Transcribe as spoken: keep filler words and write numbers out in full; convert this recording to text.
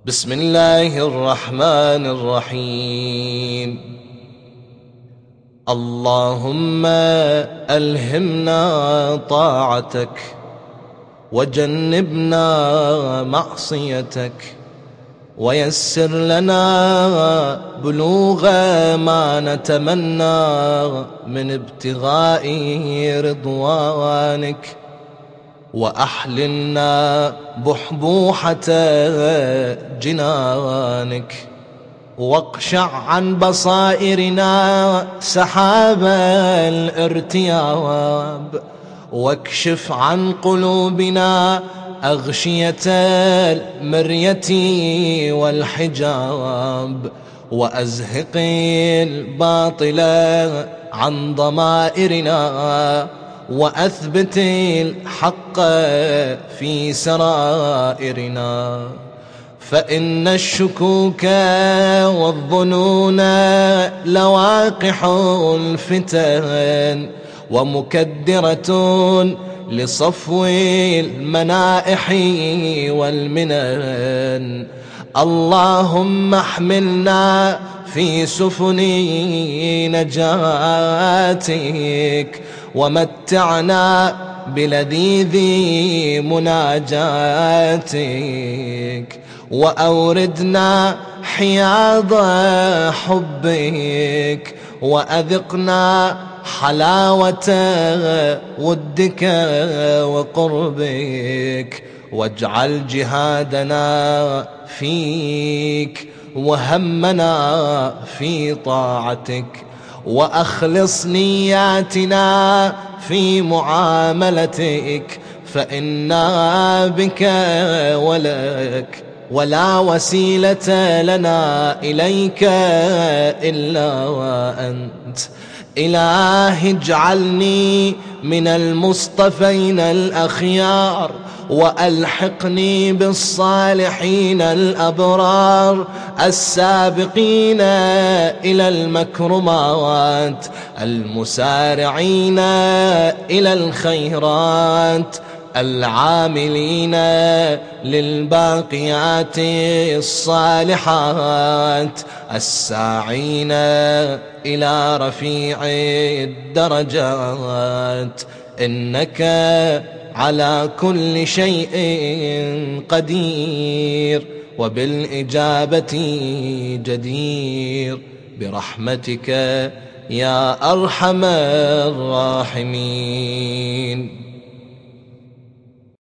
بسم الله الرحمن الرحيم. اللهم ألهمنا طاعتك وجنبنا معصيتك، ويسر لنا بلوغ ما نتمنى من ابتغاء رضوانك، وأحللنا بحبوحة جنانك، واقشع عن بصائرنا سحاب الارتياب، واكشف عن قلوبنا أغشية المرية والحجاب، وأزهق الباطل عن ضمائرنا، وأثبت الحق في سرائرنا. فإن الشكوك والظنون لواقح الفتن، ومكدرة لصفو المنائح والمنن. اللهم احملنا في سفن نجاتك، ومتعنا بلذيذ مناجاتك، وأوردنا حياض حبك، وأذقنا حلاوة ودك وقربك، واجعل جهادنا فيك وهمنا في طاعتك، وأخلص نياتنا في معاملتك، فإنا بك ولك، ولا وسيلة لنا إليك إلا وأنت. إلهي اجعلني من المصطفين الأخيار، وألحقني بالصالحين الأبرار، السابقين إلى المكرمات، المسارعين إلى الخيرات، العاملين للباقيات الصالحات، الساعين إلى رفيع الدرجات. إنك على كل شيء قدير، وبالإجابة جدير، برحمتك يا أرحم الراحمين.